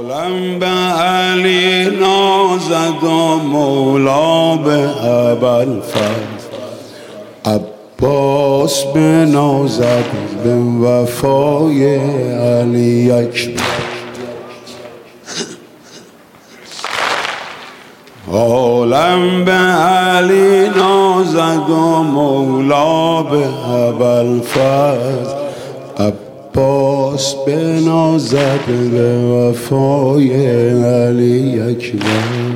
عالم به علی نازد و مولا به ابوالفضل، عباس بنازد به وفای علی اکبر. عالم به علی نازد و مولا به ابوالفضل، عباس بنازد به وفای علی اکبر.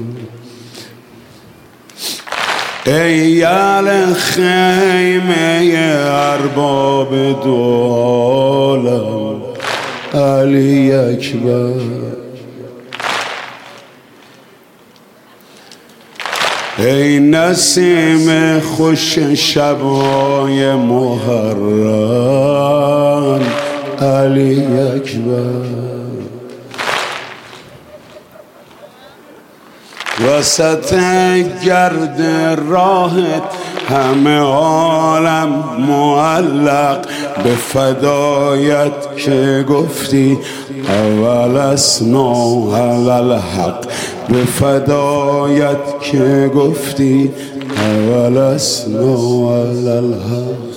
ای اهل خیمه ارباب دو عالم، علی اکبر. ای نسیم خوش شبای محرم، علی اکبر. وسط گرد راهت همه عالم معلق به فدایت که گفتی اول اسنا علی الحق، به فدایت که گفتی اول اسنا علی الحق.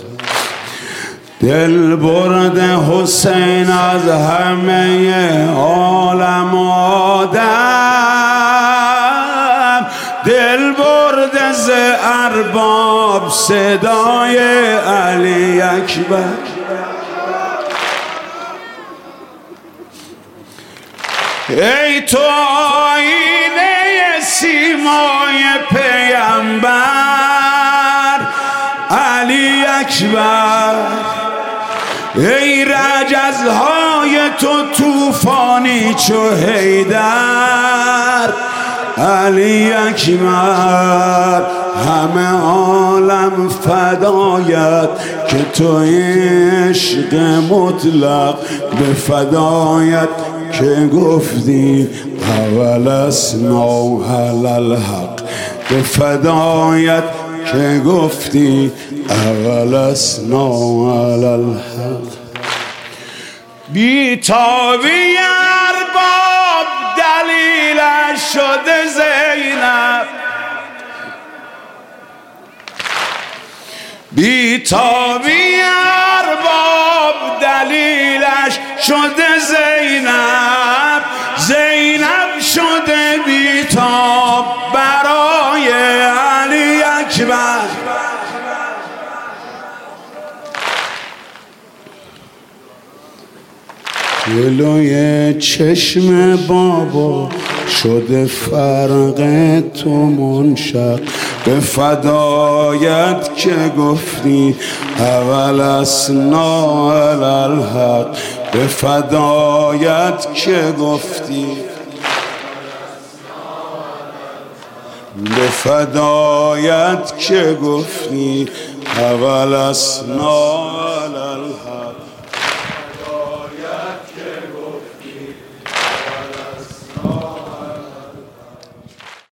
دل برد حسین از همه عالم آدم، دل برد ز ارباب صدای علی اکبر. ای تو آینه سیمای پیمبر، علی اکبر. ای رجزهای تو طوفانی چو حیدر، علی اکبر. همه عالم فدایت که تو عشق مطلق، به فدایت که گفتی اول اسنا علی الحق، به فدایت که گفتی اول اسنا علی الحق. بیتابی ارباب دلیلش شده زینب، بیتابی ارباب دلیلش شده زینب، زینب شده بیتاب برای علی اکبر. جلوی چشم بابا شده فرق تو منشق، به فدایت که گفتی اول اسنا علی الحق، به فدایت که گفتی، به فدایت که گفتی اول اسنا علی الحق.